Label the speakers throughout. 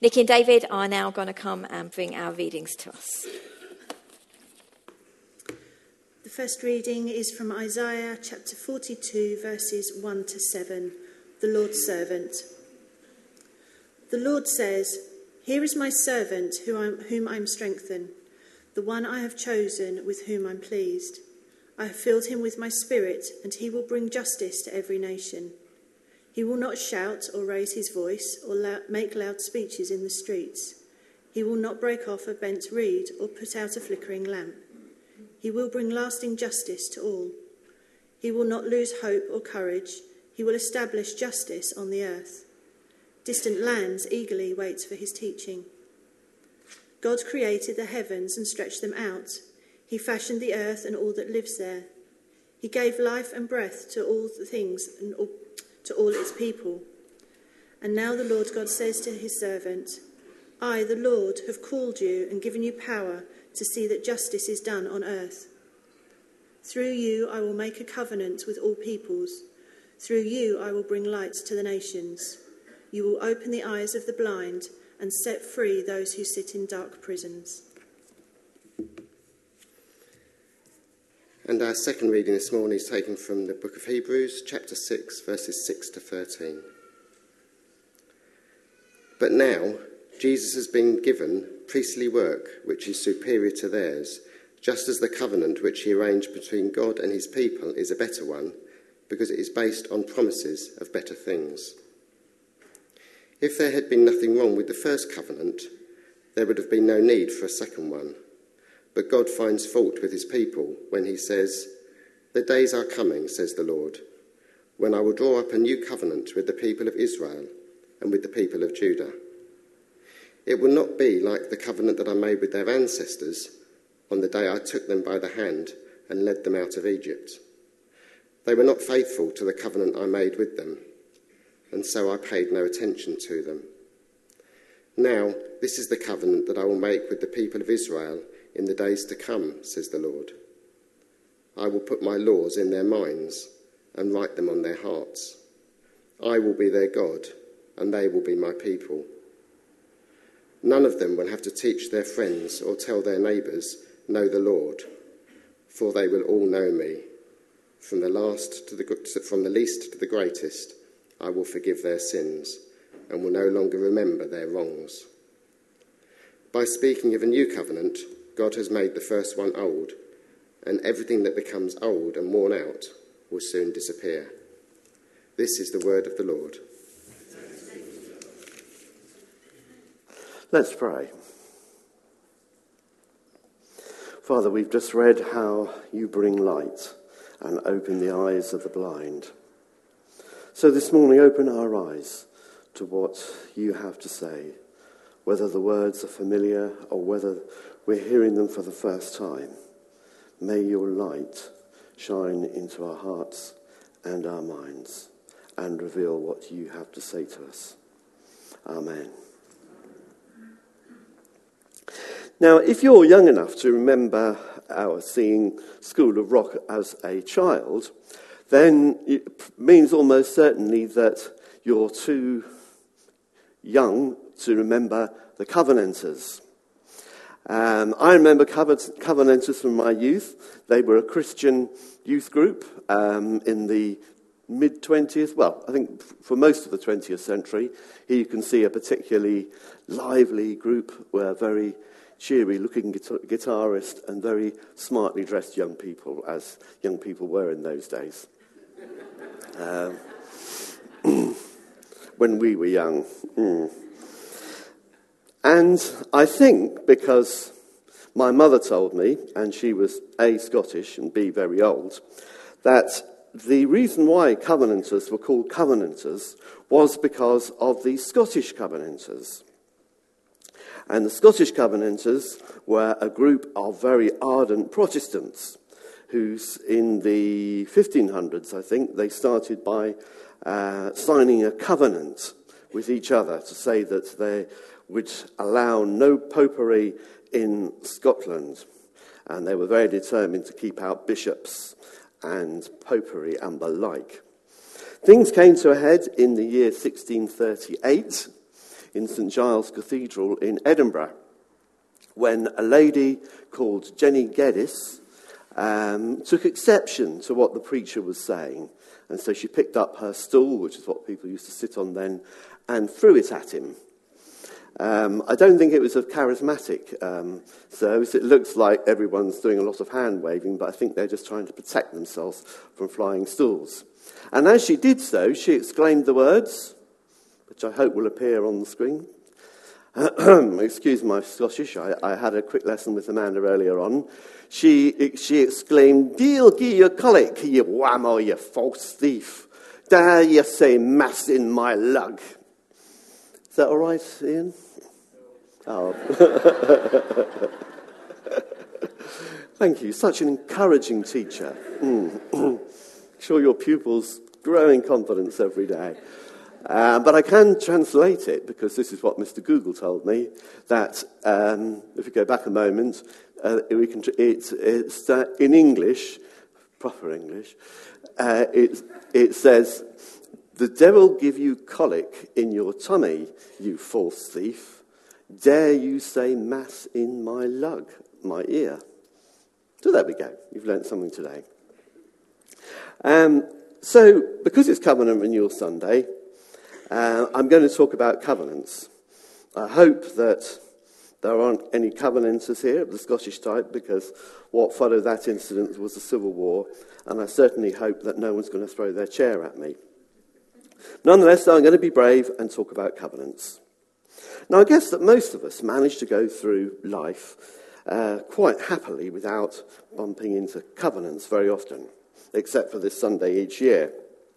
Speaker 1: Nikki and David are now going to come and bring our readings to us.
Speaker 2: The first reading is from Isaiah chapter 42, verses 1 to 7, the Lord's servant. The Lord says, "Here is my servant whom I am strengthened, the one I have chosen with whom I'm pleased. I have filled him with my spirit, and he will bring justice to every nation. He will not shout or raise his voice or make loud speeches in the streets. He will not break off a bent reed or put out a flickering lamp. He will bring lasting justice to all. He will not lose hope or courage. He will establish justice on the earth. Distant lands eagerly wait for his teaching. God created the heavens and stretched them out. He fashioned the earth and all that lives there. He gave life and breath to all the things and to all its people. And now the Lord God says to his servant, I, the Lord, have called you and given you power to see that justice is done on earth. Through you I will make a covenant with all peoples. Through you I will bring light to the nations. You will open the eyes of the blind and set free those who sit in dark prisons."
Speaker 3: And our second reading this morning is taken from the book of Hebrews, chapter 6, verses 6 to 13. But now Jesus has been given priestly work which is superior to theirs, just as the covenant which he arranged between God and his people is a better one, because it is based on promises of better things. If there had been nothing wrong with the first covenant, there would have been no need for a second one. But God finds fault with his people when he says, "The days are coming, says the Lord, when I will draw up a new covenant with the people of Israel and with the people of Judah. It will not be like the covenant that I made with their ancestors on the day I took them by the hand and led them out of Egypt. They were not faithful to the covenant I made with them, and so I paid no attention to them. Now, this is the covenant that I will make with the people of Israel in the days to come, says the Lord. I will put my laws in their minds and write them on their hearts. I will be their God, and they will be my people. None of them will have to teach their friends or tell their neighbours, 'Know the Lord,' for they will all know me. From the least to the greatest, I will forgive their sins and will no longer remember their wrongs. By speaking of a new covenant, God has made the first one old, and everything that becomes old and worn out will soon disappear." This is the word of the Lord.
Speaker 4: Let's pray. Father, we've just read how you bring light and open the eyes of the blind. So this morning, open our eyes to what you have to say, whether the words are familiar or whether we're hearing them for the first time. May your light shine into our hearts and our minds and reveal what you have to say to us. Amen. Now, if you're young enough to remember our seeing School of Rock as a child, then it means almost certainly that you're too young to remember the Covenanters. I remember Covenanters from my youth. They were a Christian youth group in the mid-20th, well, I think for most of the 20th century. Here you can see a particularly lively group, were very cheery-looking guitarist and very smartly dressed young people, as young people were in those days. When we were young. And I think because my mother told me, and she was A, Scottish and B, very old, that the reason why Covenanters were called Covenanters was because of the Scottish Covenanters. And the Scottish Covenanters were a group of very ardent Protestants who, in the 1500s, I think, they started by signing a covenant with each other to say that they would allow no popery in Scotland. And they were very determined to keep out bishops and popery and the like. Things came to a head in the year 1638, in St Giles Cathedral in Edinburgh, when a lady called Jenny Geddes took exception to what the preacher was saying. And so she picked up her stool, which is what people used to sit on then, and threw it at him. I don't think it was a charismatic service. It looks like everyone's doing a lot of hand-waving, but I think they're just trying to protect themselves from flying stools. And as she did so, she exclaimed the words, which I hope will appear on the screen. Excuse my Scottish, I had a quick lesson with Amanda earlier on. She exclaimed, "Deal gie your colic, you whammo, you false thief. Dare you say mass in my lug?" Is that all right, Ian? Oh. Thank you. Such an encouraging teacher. Sure your pupils grow in confidence every day. But I can translate it, because this is what Mr. Google told me, that if we go back a moment, it's in English, proper English, it says, "The devil give you colic in your tummy, you false thief. Dare you say mass in my lug, my ear?" So there we go. You've learnt something today. So, because it's Covenant Renewal Sunday, I'm going to talk about covenants. I hope that there aren't any covenanters here of the Scottish type, because what followed that incident was the Civil War, and I certainly hope that no one's going to throw their chair at me. Nonetheless, I'm going to be brave and talk about covenants. Now, I guess that most of us manage to go through life quite happily without bumping into covenants very often, except for this Sunday each year.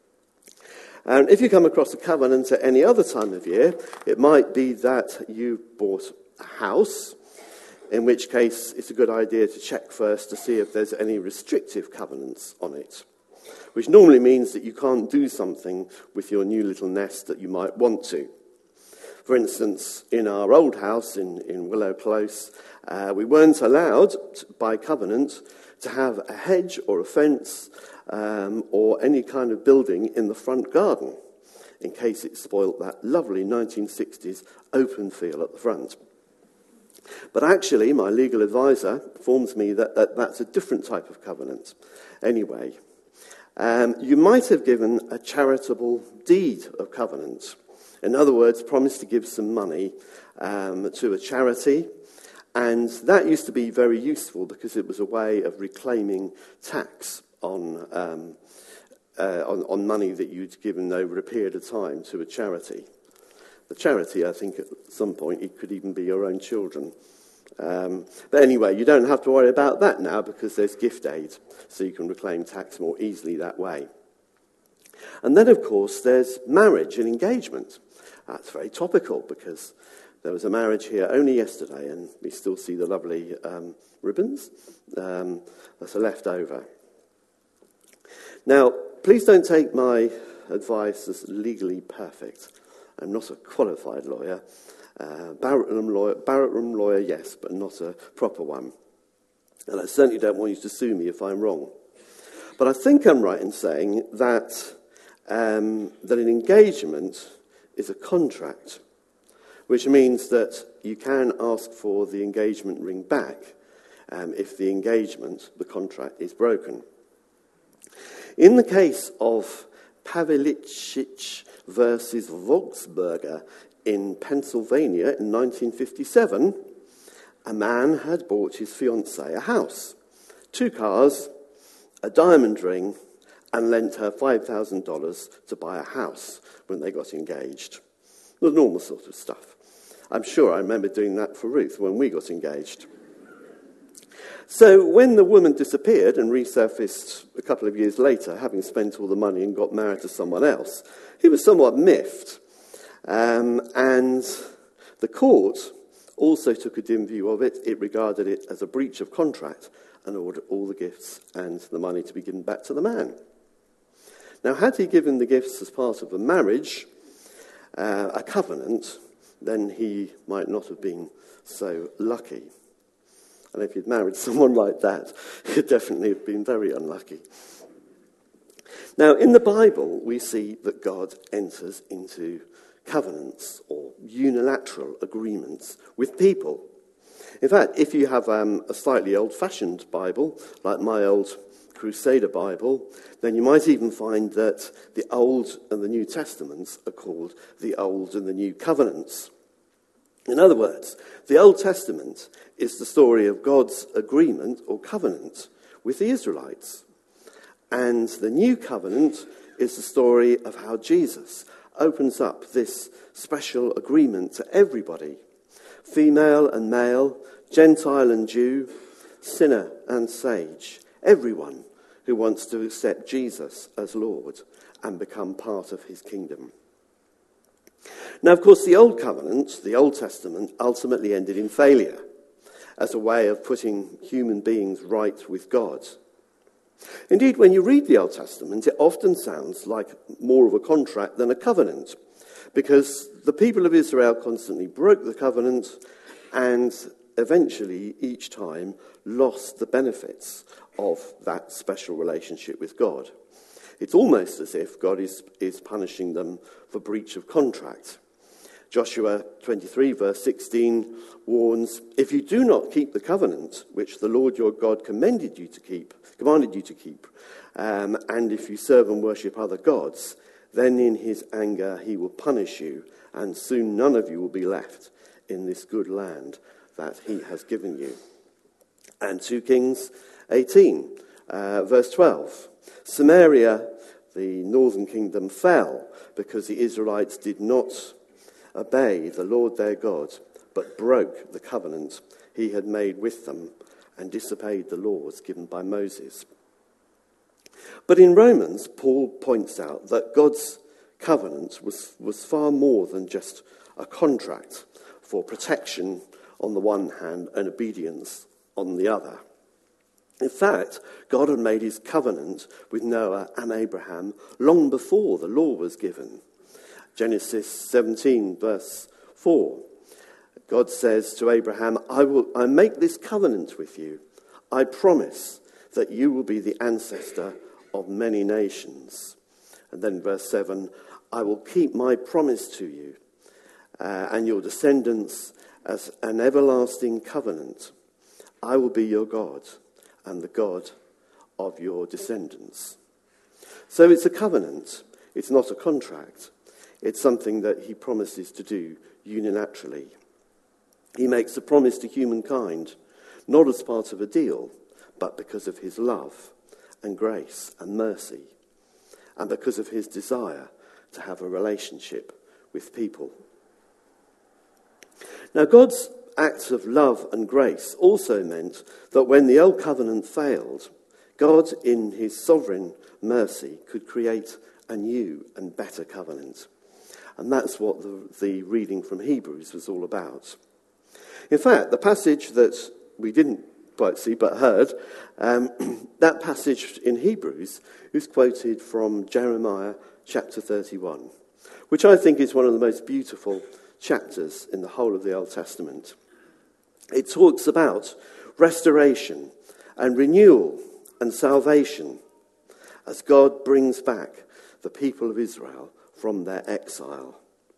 Speaker 4: And if you come across a covenant at any other time of year, it might be that you bought a house, in which case it's a good idea to check first to see if there's any restrictive covenants on it, which normally means that you can't do something with your new little nest that you might want to. For instance, in our old house in Willow Close, we weren't allowed, by covenant, to have a hedge or a fence or any kind of building in the front garden, in case it spoilt that lovely 1960s open feel at the front. But actually, my legal advisor informs me that that's a different type of covenant. Anyway, you might have given a charitable deed of covenant. In other words, promised to give some money to a charity. And that used to be very useful because it was a way of reclaiming tax on money that you'd given over a period of time to a charity. The charity, I think, at some point, it could even be your own children. But anyway, you don't have to worry about that now because there's gift aid, so you can reclaim tax more easily that way. And then, of course, there's marriage and engagement. That's very topical because there was a marriage here only yesterday, and we still see the lovely ribbons that are left over. Now, please don't take my advice as legally perfect. I'm not a qualified lawyer. Barratt room lawyer, yes, but not a proper one. And I certainly don't want you to sue me if I'm wrong. But I think I'm right in saying that an engagement is a contract, which means that you can ask for the engagement ring back if the engagement, the contract, is broken. In the case of Pavlichich versus Volksberger in Pennsylvania in 1957, a man had bought his fiancée a house, 2 cars, a diamond ring, and lent her $5,000 to buy a house when they got engaged. The normal sort of stuff. I'm sure I remember doing that for Ruth when we got engaged. So when the woman disappeared and resurfaced a couple of years later, having spent all the money and got married to someone else, he was somewhat miffed. And the court also took a dim view of it. It regarded it as a breach of contract and ordered all the gifts and the money to be given back to the man. Now, had he given the gifts as part of a marriage, a covenant, then he might not have been so lucky. And if he'd married someone like that, he'd definitely have been very unlucky. Now, in the Bible, we see that God enters into covenants or unilateral agreements with people. In fact, if you have a slightly old-fashioned Bible, like my old Crusader Bible, then you might even find that the Old and the New Testaments are called the Old and the New Covenants. In other words, the Old Testament is the story of God's agreement or covenant with the Israelites. And the New Covenant is the story of how Jesus opens up this special agreement to everybody, female and male, Gentile and Jew, sinner and sage, everyone who wants to accept Jesus as Lord and become part of his kingdom. Now, of course, the Old Covenant, the Old Testament, ultimately ended in failure as a way of putting human beings right with God. Indeed, when you read the Old Testament, it often sounds like more of a contract than a covenant, because the people of Israel constantly broke the covenant and eventually, each time, lost the benefits of that special relationship with God. It's almost as if God is punishing them for breach of contract. Joshua 23, verse 16 warns, "If you do not keep the covenant which the Lord your God commanded you to keep, and if you serve and worship other gods, then in his anger he will punish you, and soon none of you will be left in this good land that he has given you." And 2 Kings 18, verse 12. Samaria, the northern kingdom, fell because the Israelites did not obey the Lord their God, but broke the covenant he had made with them and disobeyed the laws given by Moses. But in Romans, Paul points out that God's covenant was far more than just a contract for protection on the one hand and obedience on the other. In fact, God had made his covenant with Noah and Abraham long before the law was given. Genesis 17, verse 4. God says to Abraham, I make this covenant with you. I promise that you will be the ancestor of many nations. And then verse 7, I will keep my promise to you and your descendants as an everlasting covenant. I will be your God and the God of your descendants. So it's a covenant. It's not a contract. It's something that he promises to do unilaterally. He makes a promise to humankind, not as part of a deal, but because of his love and grace and mercy, and because of his desire to have a relationship with people. Now, God's acts of love and grace also meant that when the old covenant failed, God, in his sovereign mercy, could create a new and better covenant. And that's what the reading from Hebrews was all about. In fact, the passage that we didn't quite see but heard, that passage in Hebrews is quoted from Jeremiah chapter 31, which I think is one of the most beautiful chapters in the whole of the Old Testament. It talks about restoration and renewal and salvation as God brings back the people of Israel from their exile.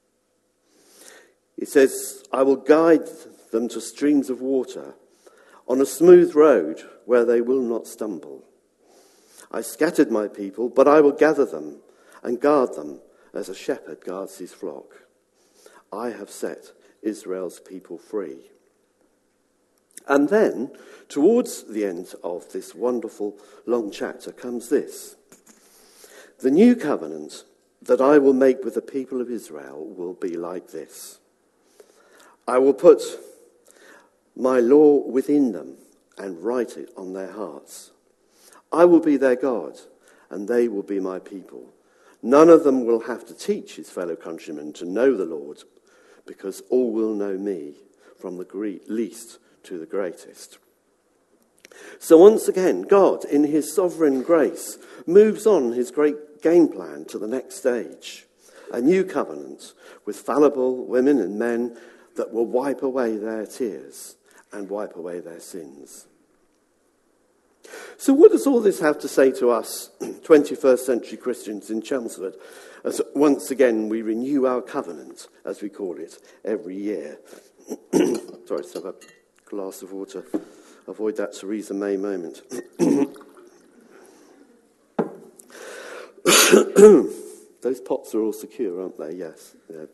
Speaker 4: It says, I will guide them to streams of water on a smooth road where they will not stumble. I scattered my people, but I will gather them and guard them as a shepherd guards his flock. I have set Israel's people free. And then, towards the end of this wonderful long chapter comes this. The new covenant that I will make with the people of Israel will be like this. I will put my law within them and write it on their hearts. I will be their God, and they will be my people. None of them will have to teach his fellow countrymen to know the Lord, because all will know me, from the least to the greatest. So once again, God, in his sovereign grace, moves on his great game plan to the next stage. A new covenant with fallible women and men that will wipe away their tears and wipe away their sins. So what does all this have to say to us, 21st century Christians in Chelmsford, as once again we renew our covenant, as we call it, every year? Sorry, let's have a glass of water. Avoid that Theresa May moment. Those pots are all secure, aren't they? Yes. Yeah.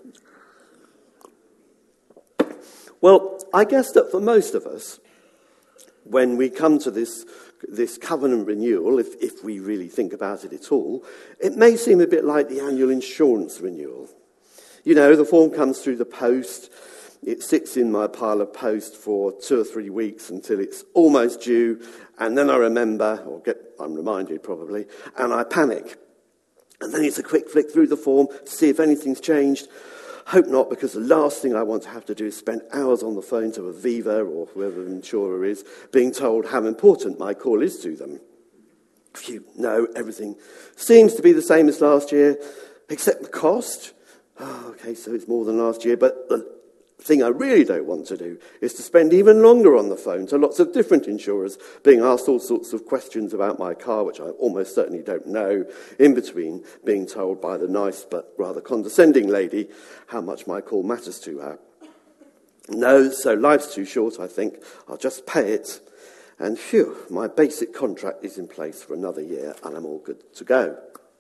Speaker 4: Well, I guess that for most of us, when we come to this covenant renewal, if we really think about it at all, it may seem a bit like the annual insurance renewal. You know, the form comes through the post. It sits in my pile of post for 2 or 3 weeks until it's almost due, and then I remember, I'm reminded probably, and I panic. And then it's a quick flick through the form to see if anything's changed. Hope not, because the last thing I want to have to do is spend hours on the phone to Aviva or whoever the insurer is, being told how important my call is to them. Phew, no, everything seems to be the same as last year, except the cost. Oh, okay, so it's more than last year, but the thing I really don't want to do is to spend even longer on the phone to lots of different insurers, being asked all sorts of questions about my car, which I almost certainly don't know, in between being told by the nice but rather condescending lady how much my call matters to her. No, so life's too short, I think. I'll just pay it, and phew, my basic contract is in place for another year, and I'm all good to go.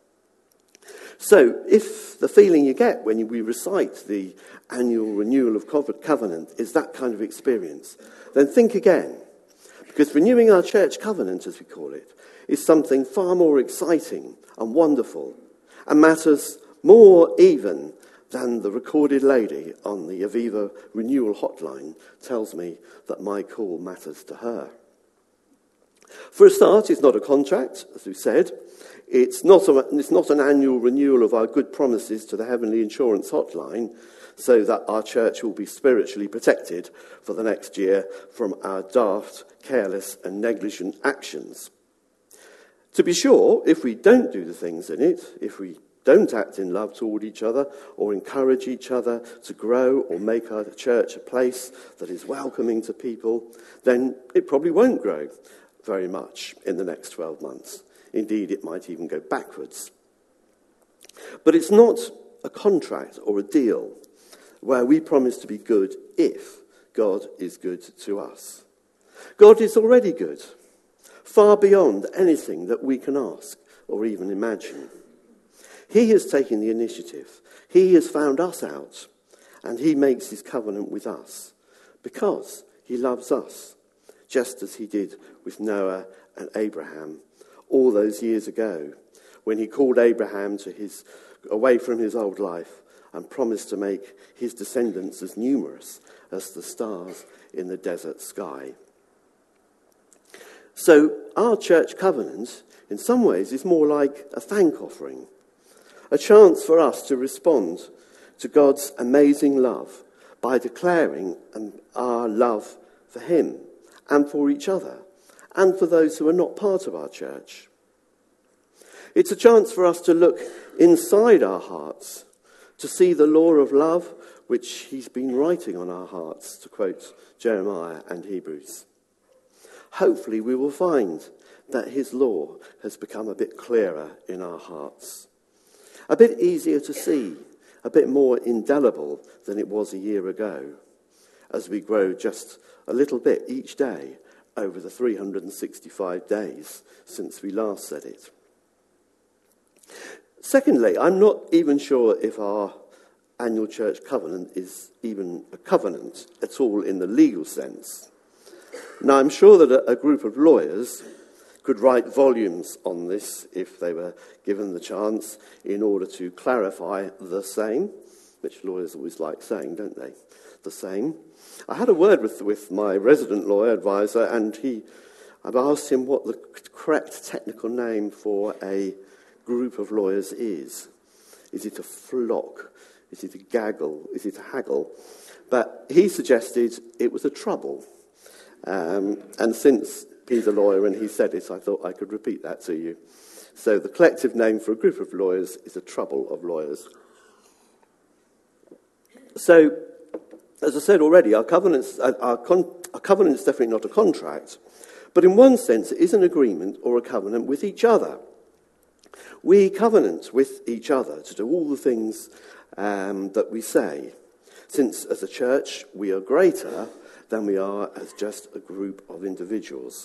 Speaker 4: So, if the feeling you get when we recite the annual renewal of covenant is that kind of experience, then think again. Because renewing our church covenant, as we call it, is something far more exciting and wonderful, and matters more even than the recorded lady on the Aviva renewal hotline tells me that my call matters to her. For a start, it's not a contract, as we said. It's not an annual renewal of our good promises to the Heavenly Insurance Hotline so that our church will be spiritually protected for the next year from our daft, careless and negligent actions. To be sure, if we don't do the things in it, if we don't act in love toward each other or encourage each other to grow or make our church a place that is welcoming to people, then it probably won't grow very much in the next 12 months. Indeed, it might even go backwards. But it's not a contract or a deal where we promise to be good if God is good to us. God is already good, far beyond anything that we can ask or even imagine. He has taken the initiative. He has found us out, and he makes his covenant with us because he loves us, just as he did with Noah and Abraham all those years ago, when he called Abraham away from his old life and promised to make his descendants as numerous as the stars in the desert sky. So our church covenant, in some ways, is more like a thank offering, a chance for us to respond to God's amazing love by declaring our love for him and for each other, and for those who are not part of our church. It's a chance for us to look inside our hearts, to see the law of love which he's been writing on our hearts, to quote Jeremiah and Hebrews. Hopefully we will find that his law has become a bit clearer in our hearts, a bit easier to see, a bit more indelible than it was a year ago, as we grow just a little bit each day over the 365 days since we last said it. Secondly, I'm not even sure if our annual church covenant is even a covenant at all in the legal sense. Now, I'm sure that a group of lawyers could write volumes on this if they were given the chance in order to clarify the same, which lawyers always like saying, don't they? The same. I had a word with my resident lawyer advisor, and I've asked him what the correct technical name for a group of lawyers is. Is it a flock? Is it a gaggle? Is it a haggle? But he suggested it was a trouble. And since he's a lawyer and he said it, I thought I could repeat that to you. So the collective name for a group of lawyers is a trouble of lawyers. So, as I said already, our covenant is definitely not a contract, But in one sense, it is an agreement or a covenant with each other. We covenant with each other to do all the things that we say, since as a church we are greater than we are as just a group of individuals.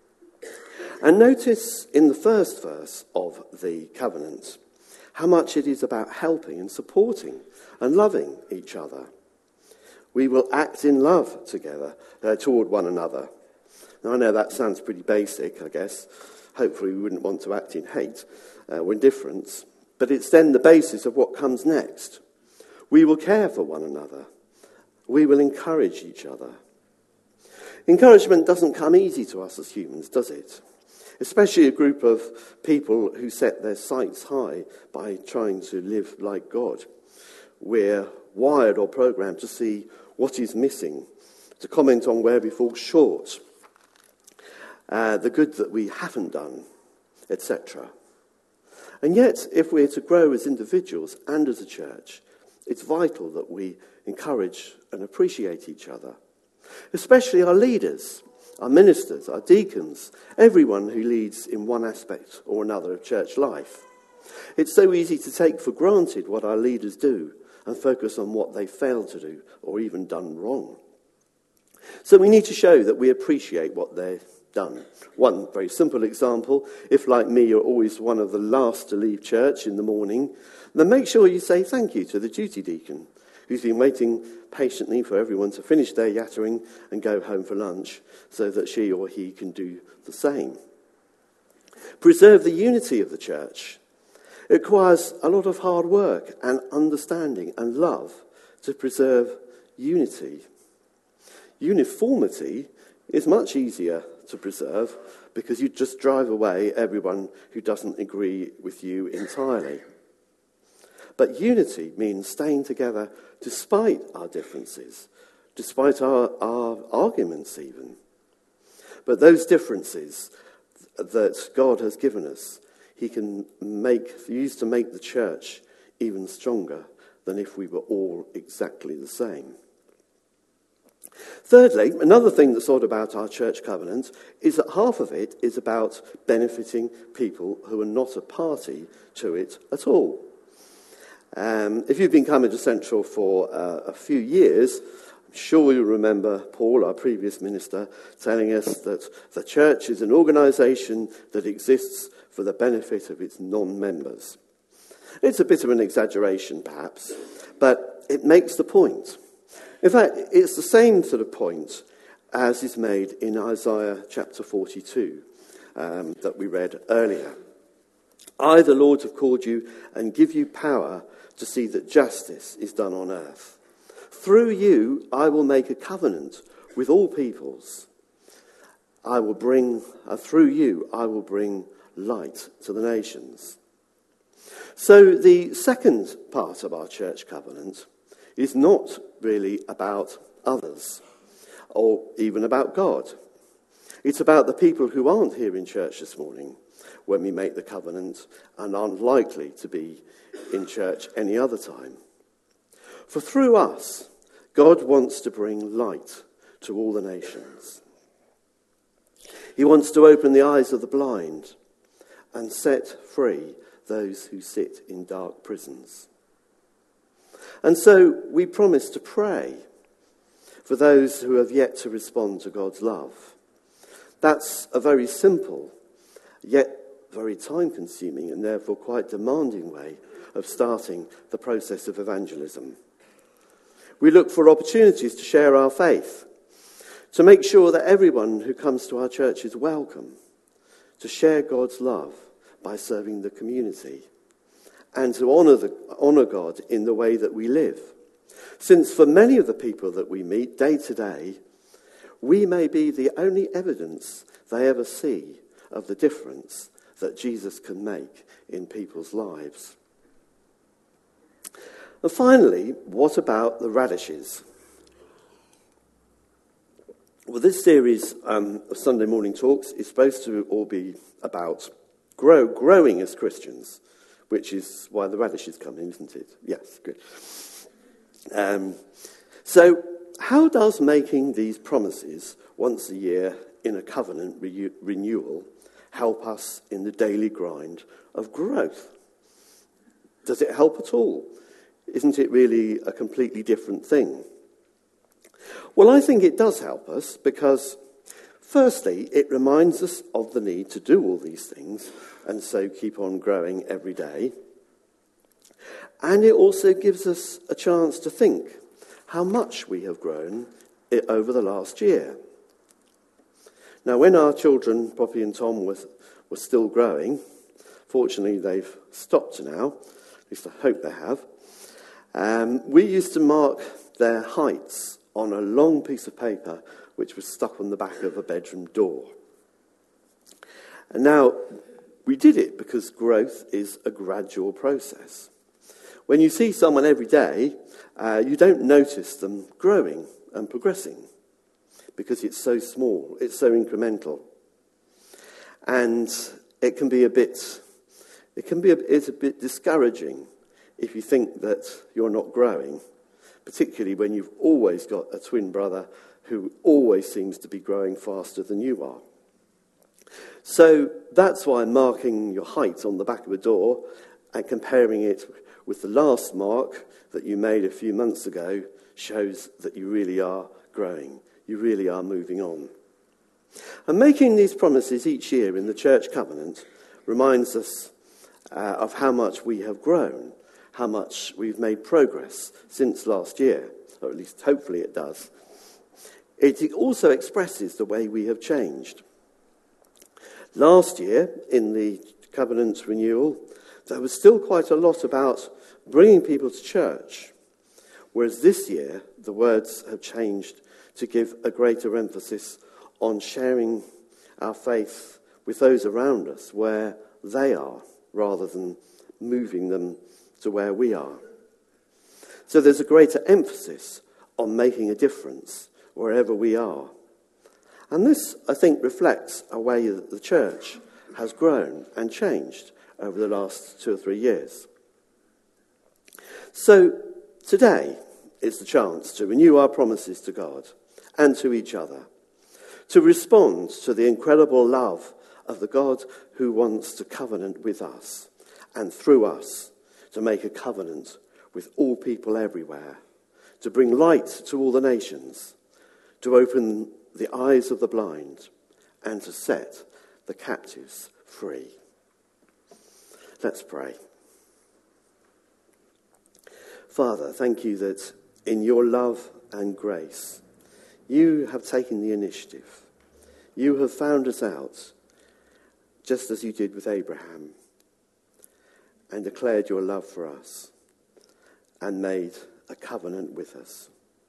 Speaker 4: And notice in the first verse of the covenant how much it is about helping and supporting and loving each other. We will act in love together toward one another. Now, I know that sounds pretty basic, I guess. Hopefully we wouldn't want to act in hate or indifference. But it's then the basis of what comes next. We will care for one another. We will encourage each other. Encouragement doesn't come easy to us as humans, does it? Especially a group of people who set their sights high by trying to live like God. We're wired or programmed to see what is missing, to comment on where we fall short, the good that we haven't done, etc. And yet, if we're to grow as individuals and as a church, it's vital that we encourage and appreciate each other, especially our leaders, our ministers, our deacons, everyone who leads in one aspect or another of church life. It's so easy to take for granted what our leaders do and focus on what they failed to do or even done wrong. So we need to show that we appreciate what they've done. One very simple example, if like me you're always one of the last to leave church in the morning, then make sure you say thank you to the duty deacon who's been waiting patiently for everyone to finish their yattering and go home for lunch so that she or he can do the same. Preserve the unity of the church. It requires a lot of hard work and understanding and love to preserve unity. Uniformity is much easier to preserve because you just drive away everyone who doesn't agree with you entirely. But unity means staying together despite our differences, despite our arguments even. But those differences that God has given us, he can use to make the church even stronger than if we were all exactly the same. Thirdly, another thing that's odd about our church covenant is that half of it is about benefiting people who are not a party to it at all. If you've been coming to Central for a few years, I'm sure you remember Paul, our previous minister, telling us that the church is an organisation that exists for the benefit of its non-members. It's a bit of an exaggeration, perhaps, but it makes the point. In fact, it's the same sort of point as is made in Isaiah chapter 42 that we read earlier. I, the Lord, have called you and give you power to see that justice is done on earth. Through you, I will make a covenant with all peoples. Through you, I will bring light to the nations. So the second part of our church covenant is not really about others or even about God. It's about the people who aren't here in church this morning when we make the covenant and aren't likely to be in church any other time. For through us, God wants to bring light to all the nations. He wants to open the eyes of the blind and set free those who sit in dark prisons. And so we promise to pray for those who have yet to respond to God's love. That's a very simple, yet very time-consuming and therefore quite demanding way of starting the process of evangelism. We look for opportunities to share our faith, to make sure that everyone who comes to our church is welcome, to share God's love by serving the community, and to honour God in the way that we live. Since for many of the people that we meet day to day, we may be the only evidence they ever see of the difference that Jesus can make in people's lives. And finally, what about the radishes? Well, this series of Sunday morning talks is supposed to all be about growing as Christians, which is why the radishes come in, isn't it? Yes, good. So how does making these promises once a year in a covenant renewal help us in the daily grind of growth? Does it help at all? Isn't it really a completely different thing? Well, I think it does help us because, firstly, it reminds us of the need to do all these things and so keep on growing every day. And it also gives us a chance to think how much we have grown over the last year. Now, when our children, Poppy and Tom, were still growing, fortunately they've stopped now, at least I hope they have, we used to mark their heights on a long piece of paper which was stuck on the back of a bedroom door. And now, we did it because growth is a gradual process. When you see someone every day, you don't notice them growing and progressing because it's so small, it's so incremental. And it's a bit discouraging if you think that you're not growing, particularly when you've always got a twin brother who always seems to be growing faster than you are. So that's why marking your height on the back of a door and comparing it with the last mark that you made a few months ago shows that you really are growing. You really are moving on. And making these promises each year in the church covenant reminds us of how much we have grown, how much we've made progress since last year, or at least hopefully it does. It also expresses the way we have changed. Last year, in the covenant renewal, there was still quite a lot about bringing people to church, whereas this year the words have changed to give a greater emphasis on sharing our faith with those around us where they are, rather than moving them to where we are. So there's a greater emphasis on making a difference wherever we are. And this, I think, reflects a way that the church has grown and changed over the last 2 or 3 years. So today is the chance to renew our promises to God and to each other, to respond to the incredible love of the God who wants to covenant with us and through us to make a covenant with all people everywhere, to bring light to all the nations, to open the eyes of the blind and to set the captives free. Let's pray. Father, thank you that in your love and grace, you have taken the initiative. You have found us out, just as you did with Abraham, and declared your love for us and made a covenant with us.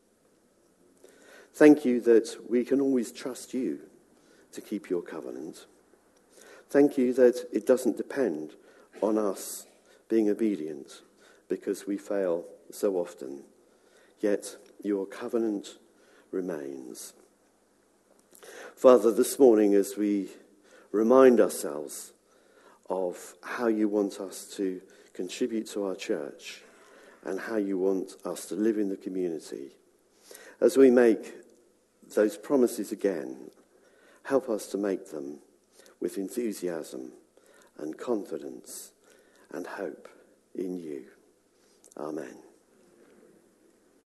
Speaker 4: Thank you that we can always trust you to keep your covenant. Thank you that it doesn't depend on us being obedient because we fail so often, yet your covenant remains. Father, this morning as we remind ourselves of how you want us to contribute to our church and how you want us to live in the community, as we make those promises again, help us to make them with enthusiasm and confidence and hope in you. Amen.